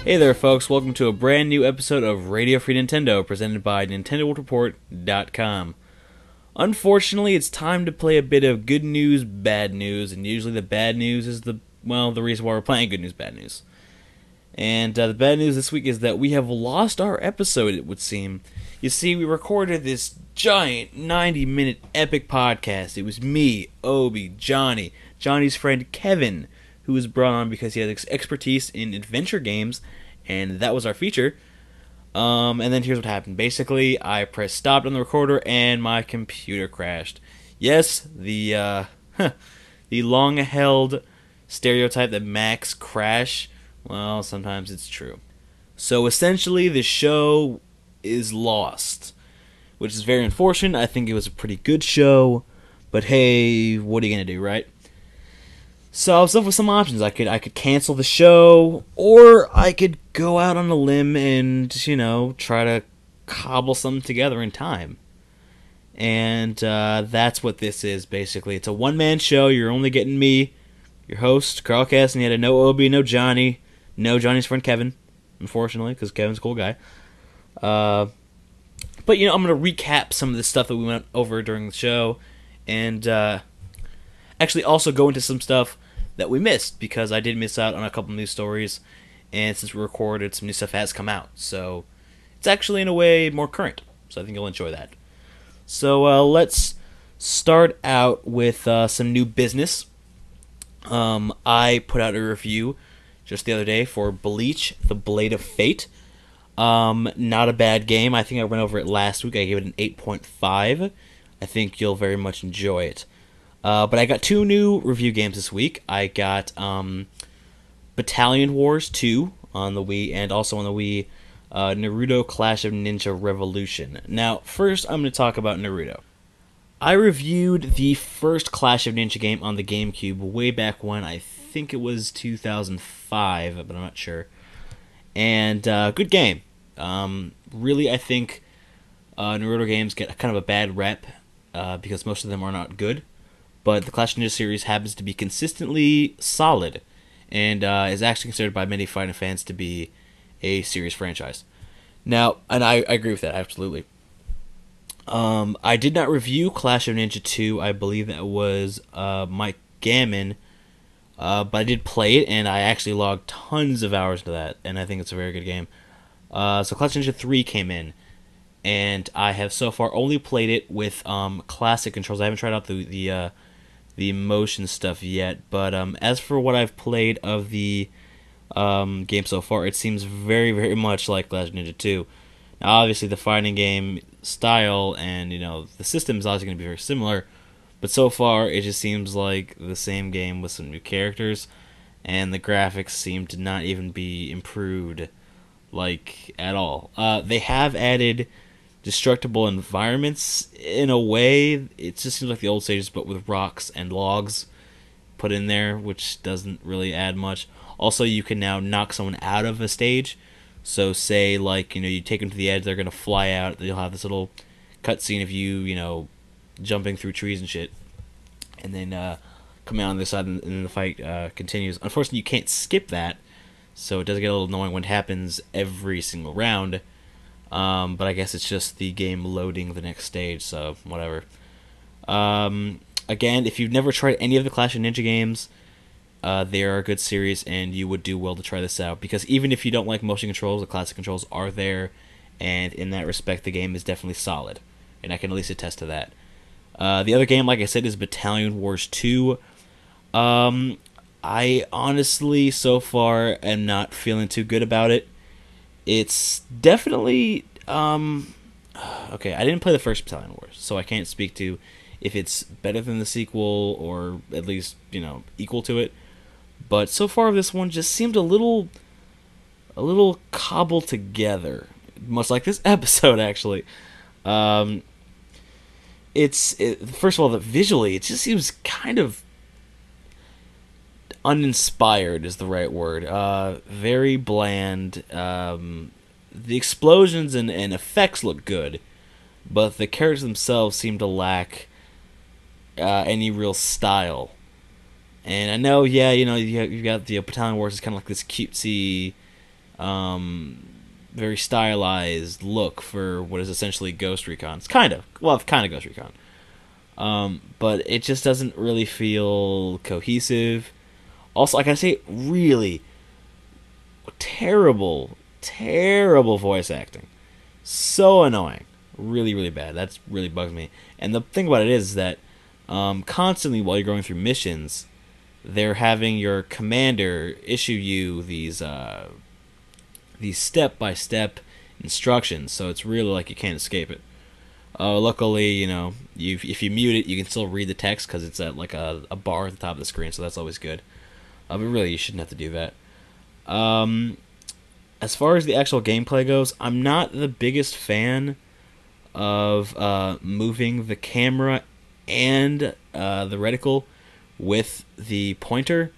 Hey there, folks. Welcome to a brand new episode of Radio Free Nintendo, presented by NintendoWorldReport.com. Unfortunately, it's time to play a bit of good news, bad news, and usually the bad news is the reason why we're playing good news, bad news. And the bad news this week is that we have lost our episode, it would seem. You see, we recorded this giant 90-minute epic podcast. It was me, Obi, Johnny's friend Kevin, who was brought on because he had expertise in adventure games, and that was our feature. And then here's what happened. Basically, I pressed stop on the recorder, and my computer crashed. Yes, the long-held stereotype that Macs crash, well, sometimes it's true. So essentially, the show is lost, which is very unfortunate. I think it was a pretty good show, but hey, what are you gonna do, right? So I was left with some options. I could cancel the show, or I could go out on a limb and, try to cobble something together in time. And that's what this is, basically. It's a one-man show. You're only getting me, your host, Carl Castaneda, no Obi, no Johnny, no Johnny's friend Kevin, unfortunately, because Kevin's a cool guy. But, I'm going to recap some of the stuff that we went over during the show, and actually also go into some stuff that we missed, because I did miss out on a couple news stories, and since we recorded, some new stuff has come out, so it's actually in a way more current, so I think you'll enjoy that. So let's start out with some new business. I put out a review just the other day for Bleach, The Blade of Fate. Not a bad game. I think I went over it last week. I gave it an 8.5. I think you'll very much enjoy it. But I got two new review games this week. I got Battalion Wars 2 on the Wii, and also on the Wii, Naruto Clash of Ninja Revolution. Now, first I'm going to talk about Naruto. I reviewed the first Clash of Ninja game on the GameCube way back when. I think it was 2005, but I'm not sure. And good game. Really, I think Naruto games get kind of a bad rep because most of them are not good. But the Clash of Ninja series happens to be consistently solid, and is actually considered by many fighting fans to be a serious franchise. Now, and I agree with that, absolutely. I did not review Clash of Ninja 2, I believe that was Mike Gammon, but I did play it, and I actually logged tons of hours to that, and I think it's a very good game. So Clash of Ninja 3 came in, and I have so far only played it with classic controls. I haven't tried out the motion stuff yet, but as for what I've played of the game so far, it seems very, very much like Clash of Ninja 2. Now, obviously, the fighting game style and the system is obviously going to be very similar, but so far it just seems like the same game with some new characters, and the graphics seem to not even be improved at all. They have added destructible environments in a way. It just seems like the old stages, but with rocks and logs put in there, which doesn't really add much. Also, you can now knock someone out of a stage. So say you take them to the edge, they're gonna fly out. You'll have this little cutscene of you jumping through trees and shit, and then come out on this side, and then the fight continues. Unfortunately, you can't skip that, so it does get a little annoying when it happens every single round. But I guess it's just the game loading the next stage, so whatever. Again, if you've never tried any of the Clash of Ninja games, they are a good series, and you would do well to try this out, because even if you don't like motion controls, the classic controls are there, and in that respect, the game is definitely solid, and I can at least attest to that. The other game, like I said, is Battalion Wars 2. I honestly, so far, am not feeling too good about it. It's definitely, okay, I didn't play the first Battalion Wars, so I can't speak to if it's better than the sequel, or at least, equal to it. But so far, this one just seemed a little cobbled together, much like this episode, actually. First of all, visually, it just seems kind of uninspired is the right word. Very bland. The explosions and effects look good, but the characters themselves seem to lack any real style. And I know, yeah, you've got the Battalion Wars is kind of like this cutesy very stylized look for what is essentially Ghost Recon. It's kind of Ghost Recon. But it just doesn't really feel cohesive. Also, like I say, really terrible, terrible voice acting. So annoying. Really, really bad. That's really bugs me. And the thing about it is that constantly while you're going through missions, they're having your commander issue you these step-by-step instructions. So it's really like you can't escape it. Luckily, if you mute it, you can still read the text because it's at like a bar at the top of the screen, so that's always good. But really, you shouldn't have to do that. As far as the actual gameplay goes, I'm not the biggest fan of moving the camera and the reticle with the pointer.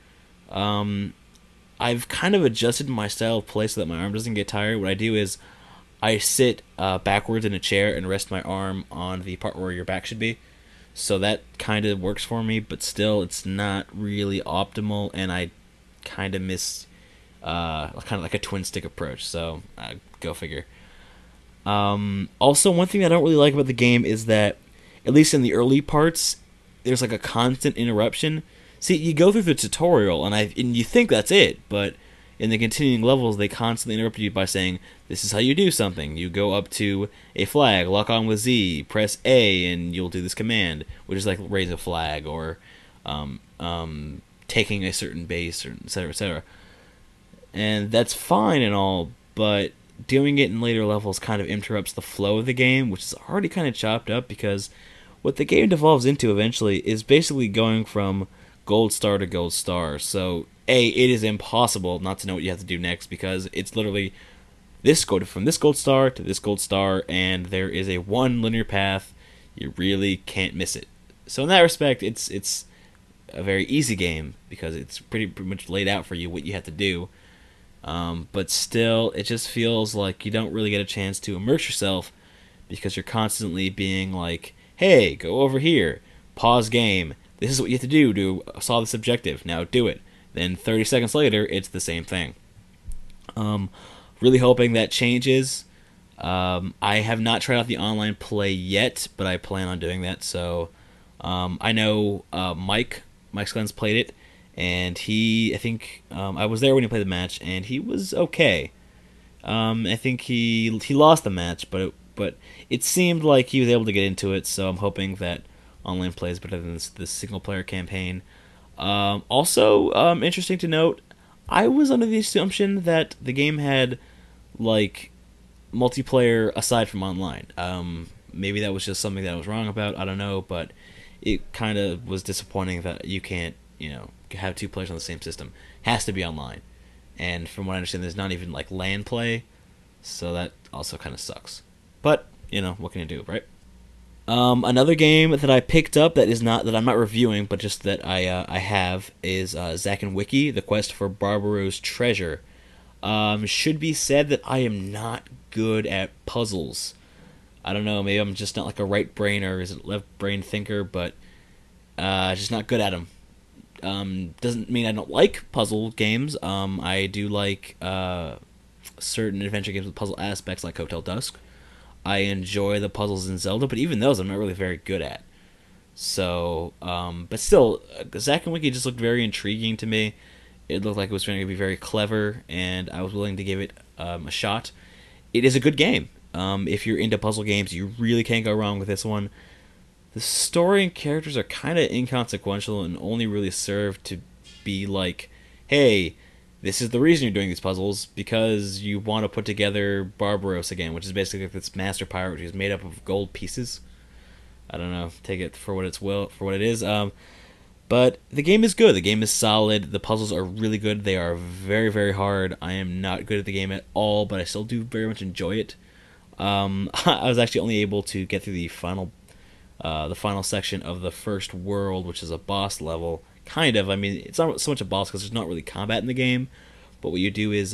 I've kind of adjusted my style of play so that my arm doesn't get tired. What I do is I sit backwards in a chair and rest my arm on the part where your back should be. So that kind of works for me, but still it's not really optimal, and I kind of miss kind of like a twin stick approach. So go figure. Also, one thing I don't really like about the game is that, at least in the early parts, there's like a constant interruption. See, you go through the tutorial and you think that's it, but in the continuing levels, they constantly interrupt you by saying, this is how you do something. You go up to a flag, lock on with Z, press A, and you'll do this command, which is like raise a flag or taking a certain base, or etc., etc. And that's fine and all, but doing it in later levels kind of interrupts the flow of the game, which is already kind of chopped up, because what the game devolves into eventually is basically going from gold star to gold star. So it is impossible not to know what you have to do next, because it's literally from this gold star to this gold star, and there is a one linear path. You really can't miss it. So in that respect, it's a very easy game because it's pretty much laid out for you what you have to do. But still, it just feels like you don't really get a chance to immerse yourself, because you're constantly being like, hey, go over here, pause game, this is what you have to do to solve this objective, now do it. Then 30 seconds later, it's the same thing. Really hoping that changes. I have not tried out the online play yet, but I plan on doing that. So I know Mike Guns played it, and I think I was there when he played the match, and he was okay. I think he lost the match, but it seemed like he was able to get into it. So I'm hoping that online play is better than this single player campaign. Also, interesting to note, I was under the assumption that the game had like multiplayer aside from online. Maybe that was just something that I was wrong about. I don't know, but it kind of was disappointing that you can't, have two players on the same system. Has to be online. And from what I understand, there's not even like LAN play, so that also kind of sucks. But what can you do, right? Another game that I picked up that I'm not reviewing, but just that I have is Zack and Wiki: The Quest for Barbaro's Treasure. Should be said that I am not good at puzzles. I don't know, maybe I'm just not like a right brain or is it left brain thinker, but just not good at them. Doesn't mean I don't like puzzle games. I do like certain adventure games with puzzle aspects, like Hotel Dusk. I enjoy the puzzles in Zelda, but even those I'm not really very good at. So, but still, Zack and Wiki just looked very intriguing to me. It looked like it was going to be very clever, and I was willing to give it a shot. It is a good game. If you're into puzzle games, you really can't go wrong with this one. The story and characters are kind of inconsequential and only really serve to be like, hey, this is the reason you're doing these puzzles, because you want to put together Barbaros again, which is basically like this master pirate which is made up of gold pieces. I don't know, take it for what it is. But the game is good. The game is solid. The puzzles are really good. They are very, very hard. I am not good at the game at all, but I still do very much enjoy it. I was actually only able to get through the final section of the first world, which is a boss level. Kind of. I mean, it's not so much a boss because there's not really combat in the game. But what you do is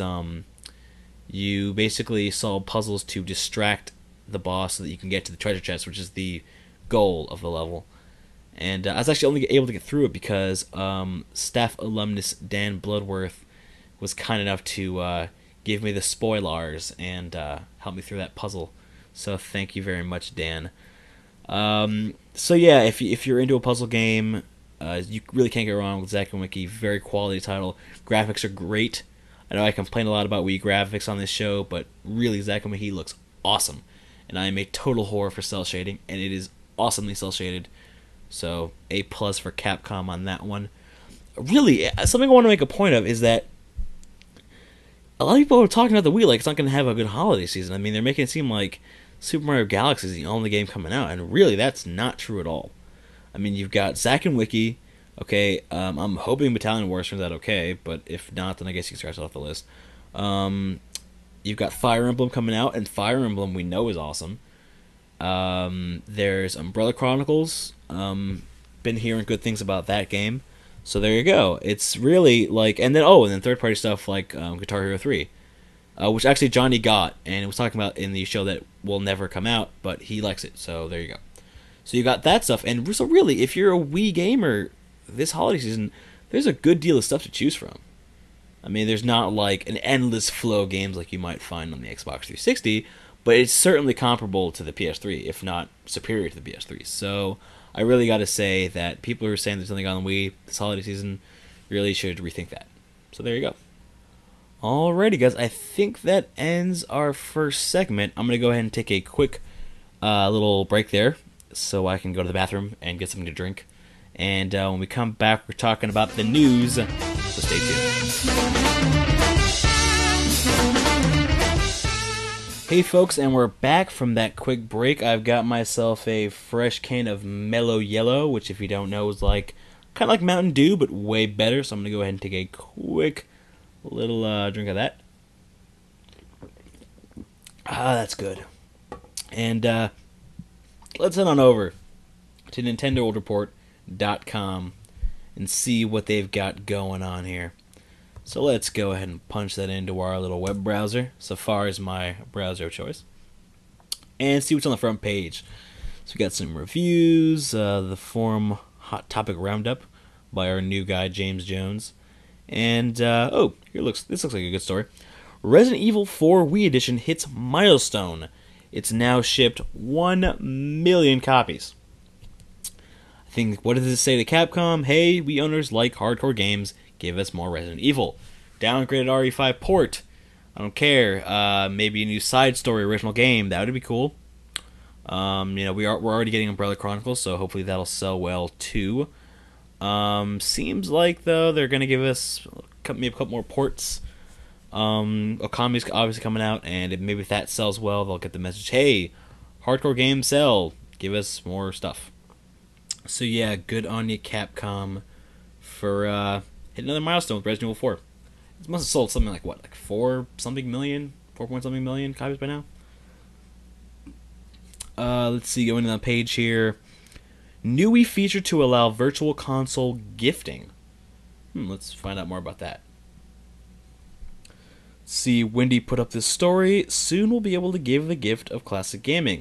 you basically solve puzzles to distract the boss so that you can get to the treasure chest, which is the goal of the level. And I was actually only able to get through it because staff alumnus Dan Bloodworth was kind enough to give me the spoilers and help me through that puzzle. So thank you very much, Dan. So yeah, if you're into a puzzle game, you really can't go wrong with Zack and Wiki. Very quality title. Graphics are great. I know I complain a lot about Wii graphics on this show, but really Zack and Wiki looks awesome. And I am a total whore for cel shading, and it is awesomely cel shaded. So A+ for Capcom on that one. Really, something I want to make a point of is that a lot of people are talking about the Wii like it's not going to have a good holiday season. I mean, they're making it seem like Super Mario Galaxy is the only game coming out, and really, that's not true at all. I mean, you've got Zack and Wiki. Okay, I'm hoping Battalion Wars turns out okay, but if not, then I guess you can scratch it off the list. You've got Fire Emblem coming out, and Fire Emblem we know is awesome. There's Umbrella Chronicles. Been hearing good things about that game. So there you go. It's really like, and then third party stuff like Guitar Hero 3, which actually Johnny got and it was talking about in the show that will never come out, but he likes it. So there you go. So you got that stuff, and so really, if you're a Wii gamer this holiday season, there's a good deal of stuff to choose from. I mean, there's not like an endless flow of games like you might find on the Xbox 360, but it's certainly comparable to the PS3, if not superior to the PS3. So I really got to say that people who are saying there's something on the Wii this holiday season really should rethink that. So there you go. Alrighty, guys. I think that ends our first segment. I'm going to go ahead and take a quick little break there so I can go to the bathroom and get something to drink. And when we come back, we're talking about the news. So stay tuned. Hey folks, and we're back from that quick break. I've got myself a fresh can of Mellow Yellow, which if you don't know is like kind of like Mountain Dew, but way better. So I'm going to go ahead and take a quick little drink of that. That's good. And let's head on over to NintendoWorldReport.com and see what they've got going on here. So let's go ahead and punch that into our little web browser. Safari is my browser of choice. And see what's on the front page. So we got some reviews, the forum hot topic roundup by our new guy James Jones. And this looks like a good story. Resident Evil 4 Wii Edition hits milestone. It's now shipped 1 million copies. I think, what does it say to Capcom? Hey, we owners like hardcore games. Give us more Resident Evil. Downgraded RE5 port. I don't care. Maybe a new side story original game. That would be cool. We're already getting Umbrella Chronicles, so hopefully that'll sell well too. Seems like though they're gonna give us maybe a couple more ports. Okami's obviously coming out, and maybe if that sells well, they'll get the message. Hey, hardcore games sell. Give us more stuff. So yeah, good on you, Capcom, for hitting another milestone with Resident Evil 4. It must have sold something like what, like 4 something million copies by now. Let's see, going to the page here. New Wii feature to allow virtual console gifting. Let's find out more about that. See, Wendy put up this story. Soon we'll be able to give the gift of classic gaming.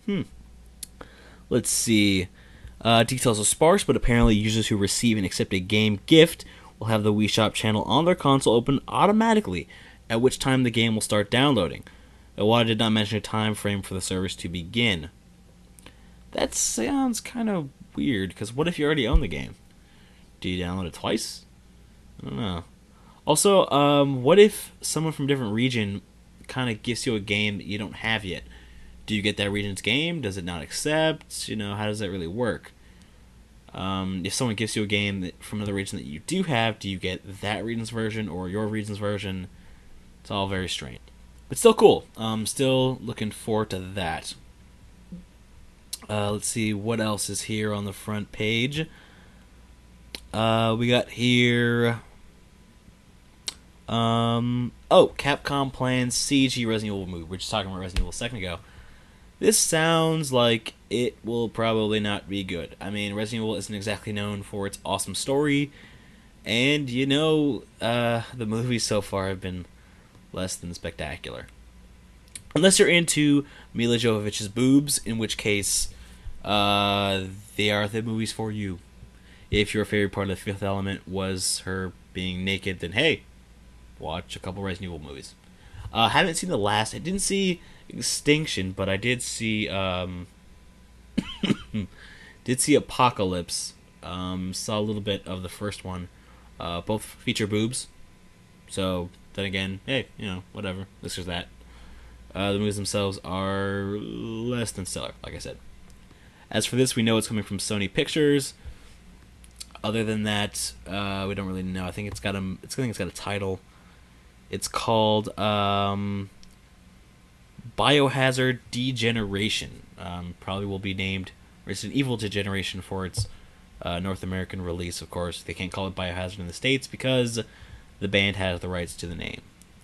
Let's see. Details are sparse, but apparently users who receive and accept a game gift will have the Wii Shop channel on their console open automatically, at which time the game will start downloading. Iwata did not mention a time frame for the service to begin. That sounds kind of weird, because what if you already own the game? Do you download it twice? I don't know. Also, what if someone from a different region kind of gives you a game that you don't have yet? Do you get that region's game? Does it not accept? How does that really work? If someone gives you a game from another region that you do have, do you get that region's version or your region's version? It's all very strange. But still cool. Still looking forward to that. Let's see what else is here on the front page. We got here... Capcom plans CG Resident Evil movie. We're just talking about Resident Evil a second ago. This sounds like it will probably not be good. I mean, Resident Evil isn't exactly known for its awesome story, and the movies so far have been less than spectacular. Unless you're into Mila Jovovich's boobs, in which case they are the movies for you. If your favorite part of The Fifth Element was her being naked, then hey, watch a couple Resident Evil movies. Haven't seen the last. I didn't see Extinction, but I did see did see Apocalypse. Saw a little bit of the first one. Both feature boobs. So then again, hey, whatever. This is that. The movies themselves are less than stellar, like I said. As for this, we know it's coming from Sony Pictures. Other than that, we don't really know. I think it's got a title. It's called Biohazard Degeneration. Probably will be named Resident Evil Degeneration for its North American release. Of course, they can't call it Biohazard in the States because the band has the rights to the name.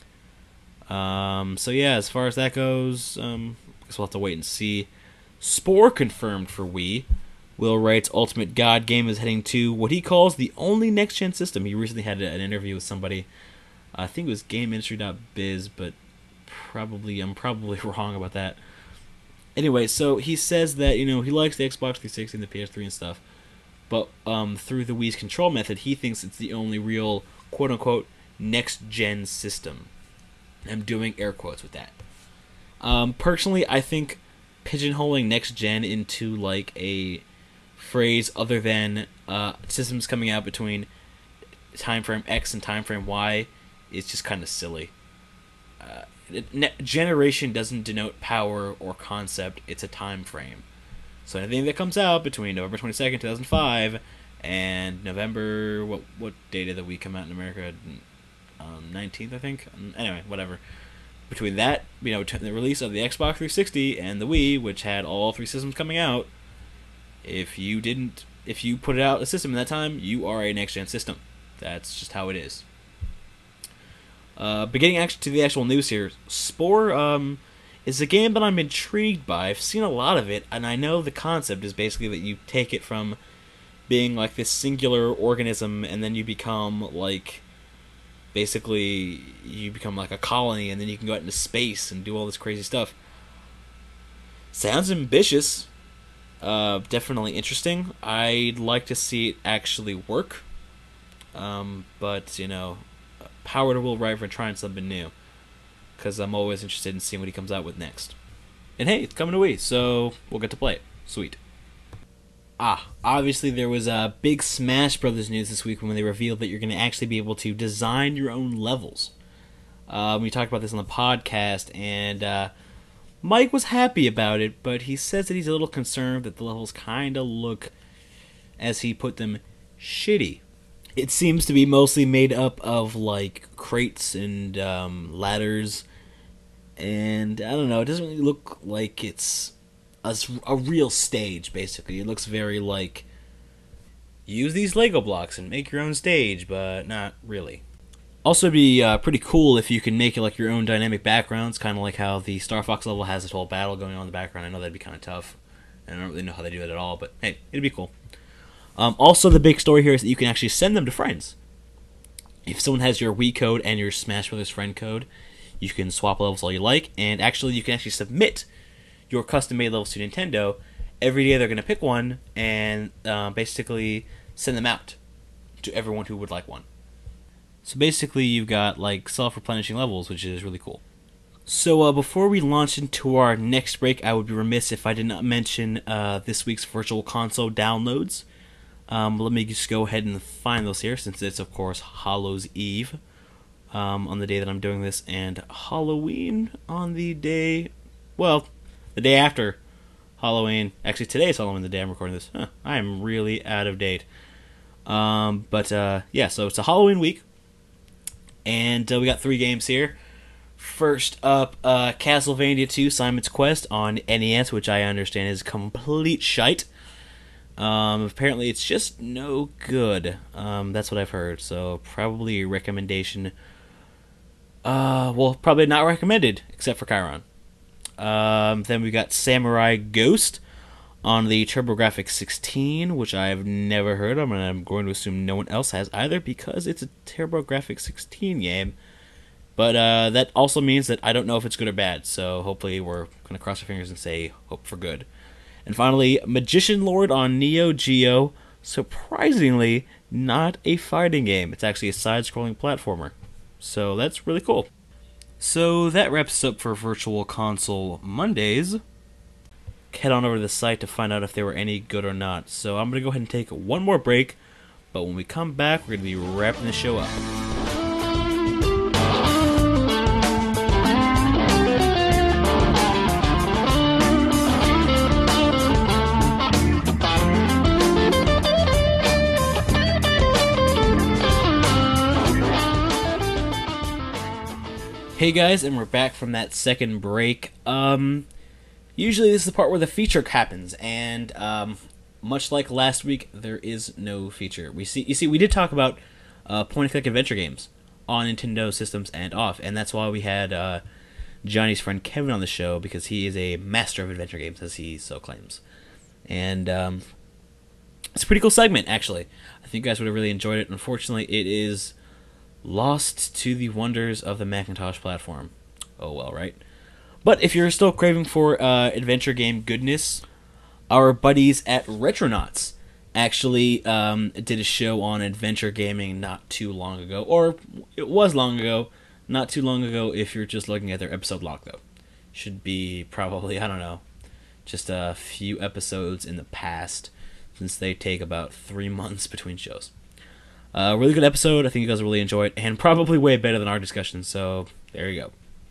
So yeah, as far as that goes, I guess we'll have to wait and see. Spore confirmed for Wii. Will Wright's Ultimate God game is heading to what he calls the only next-gen system. He recently had an interview with somebody. I think it was GameIndustry.biz, but I'm probably wrong about that. Anyway, so he says that he likes the Xbox 360 and the PS3 and stuff, but through the Wii's control method, he thinks it's the only real quote-unquote next-gen system. I'm doing air quotes with that. Personally, I think pigeonholing next-gen into like a phrase other than systems coming out between timeframe X and timeframe Y is just kind of silly. Generation doesn't denote power or concept, it's a time frame. So anything that comes out between November 22nd, 2005 and November, what day did the Wii come out in America? 19th, I think. Anyway, whatever. Between that, the release of the Xbox 360 and the Wii, which had all three systems coming out, if you put out a system in that time, you are a next-gen system. That's just how it is. Beginning to the actual news here, Spore is a game that I'm intrigued by. I've seen a lot of it, and I know the concept is basically that you take it from being like this singular organism, and then you become like, basically, you become like a colony, and then you can go out into space and do all this crazy stuff. Sounds ambitious. Definitely interesting. I'd like to see it actually work. But, power to Will Wright for trying something new. Because I'm always interested in seeing what he comes out with next. And hey, it's coming to Wii, so we'll get to play it. Sweet. Obviously there was a big Smash Brothers news this week when they revealed that you're going to actually be able to design your own levels. We talked about this on the podcast, and Mike was happy about it, but he says that he's a little concerned that the levels kind of look, as he put them, shitty. It seems to be mostly made up of, like, crates and ladders, and I don't know, it doesn't really look like it's a real stage, basically. It looks very like, use these Lego blocks and make your own stage, but not really. Also, it'd be pretty cool if you can make like your own dynamic backgrounds, kind of like how the Star Fox level has this whole battle going on in the background. I know that'd be kind of tough, and I don't really know how they do it at all, but hey, it'd be cool. Also, the big story here is that you can actually send them to friends. If someone has your Wii code and your Smash Brothers friend code, you can swap levels all you like, and actually you can actually submit your custom-made levels to Nintendo. Every day they're going to pick one and basically send them out to everyone who would like one. So basically you've got like self-replenishing levels, which is really cool. So before we launch into our next break, I would be remiss if I did not mention this week's Virtual Console downloads. Let me just go ahead and find those here, since it's of course Hallows Eve on the day that I'm doing this, and Halloween on the day, well, the day after Halloween. Actually, today is Halloween, the day I'm recording this. I am really out of date. Yeah, so it's a Halloween week, and we got 3 games here. First up, Castlevania 2 Simon's Quest on NES, which I understand is complete shite. Apparently it's just no good. That's what I've heard, so probably a recommendation. Well, probably not recommended, except for Chiron. Then we got Samurai Ghost on the TurboGrafx 16, which I've never heard of, and I'm going to assume no one else has either, because it's a TurboGrafx 16 game. But that also means that I don't know if it's good or bad, so hopefully we're going to cross our fingers and say hope for good. And finally, Magician Lord on Neo Geo, surprisingly not a fighting game. It's actually a side-scrolling platformer. So that's really cool. So that wraps up for Virtual Console Mondays. Head on over to the site to find out if they were any good or not. So I'm going to go ahead and take one more break, but when we come back, we're going to be wrapping the show up. Hey guys, and we're back from that second break. Usually this is the part where the feature happens, and much like last week, there is no feature. We did talk about point-and-click adventure games on Nintendo systems and off, and that's why we had Johnny's friend Kevin on the show, because he is a master of adventure games, as he so claims. And it's a pretty cool segment, actually. I think you guys would have really enjoyed it. Unfortunately, it is lost to the wonders of the Macintosh platform. Oh well, right? But if you're still craving for adventure game goodness, our buddies at Retronauts actually did a show on adventure gaming not too long ago. Or it was long ago, not too long ago if you're just looking at their episode log, though. Should be probably, I don't know, just a few episodes in the past, since they take about 3 months between shows. Really good episode. I think you guys will really enjoy it, and probably way better than our discussion, so there you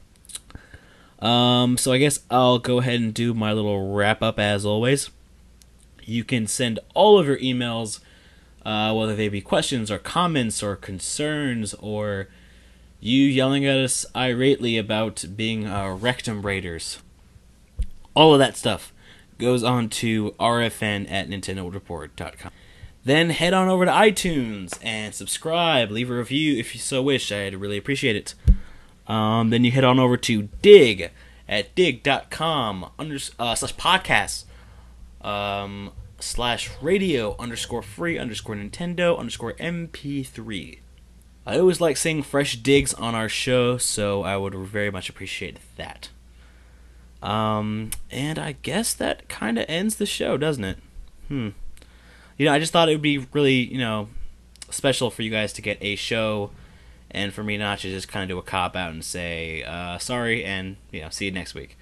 go. So I guess I'll go ahead and do my little wrap-up as always. You can send all of your emails, whether they be questions or comments or concerns, or you yelling at us irately about being rectum raiders. All of that stuff goes on to rfn@nintendoworldreport.com. Then head on over to iTunes and subscribe, leave a review if you so wish. I'd really appreciate it. Then you head on over to Dig at dig.com/podcasts /radio_free_Nintendo_MP3. I always like seeing fresh digs on our show, so I would very much appreciate that. And I guess that kind of ends the show, doesn't it? I just thought it would be really, special for you guys to get a show, and for me not to just kind of do a cop-out and say, sorry, and, see you next week.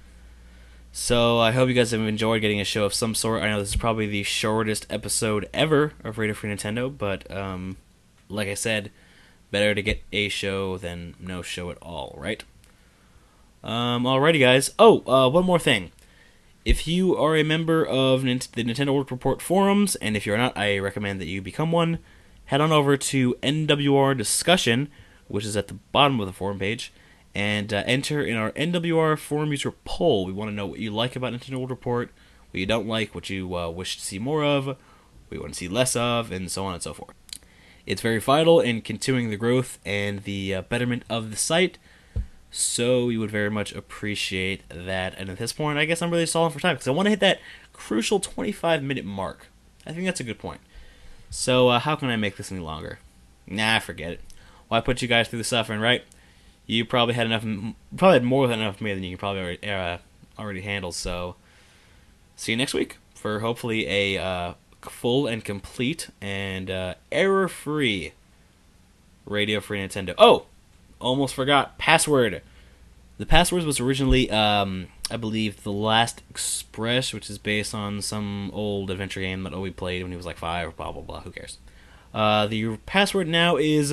So I hope you guys have enjoyed getting a show of some sort. I know this is probably the shortest episode ever of Radio Free Nintendo, but, like I said, better to get a show than no show at all, right? Alrighty, guys. One more thing. If you are a member of the Nintendo World Report forums, and if you're not, I recommend that you become one, head on over to NWR Discussion, which is at the bottom of the forum page, and enter in our NWR forum user poll. We want to know what you like about Nintendo World Report, what you don't like, what you wish to see more of, what you want to see less of, and so on and so forth. It's very vital in continuing the growth and the betterment of the site, so we would very much appreciate that. And at this point, I guess I'm really stalling for time, because I want to hit that crucial 25-minute mark. I think that's a good point. So how can I make this any longer? Nah, forget it. Why put you guys through the suffering, right? You probably had more than enough of me than you can probably already handle. So see you next week for hopefully a full and complete and error-free Radio Free Nintendo. Oh! Almost forgot. Password. The password was originally, I believe, The Last Express, which is based on some old adventure game that Obi played when he was like 5, blah, blah, blah. Who cares? The password now is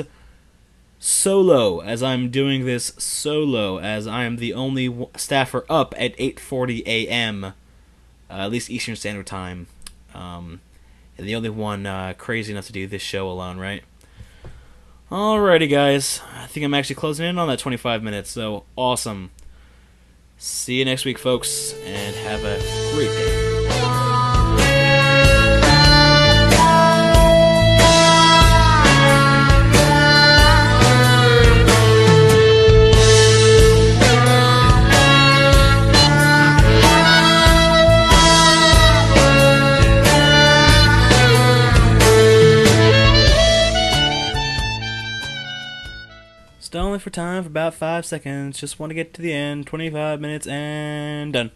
solo, as I'm doing this solo, as I am the only staffer up at 8:40 a.m., at least Eastern Standard Time, and the only one crazy enough to do this show alone, right? Alrighty, guys. I think I'm actually closing in on that 25 minutes, so awesome. See you next week, folks, and have a great day. Stalling for time for about 5 seconds. Just want to get to the end. 25 minutes and done.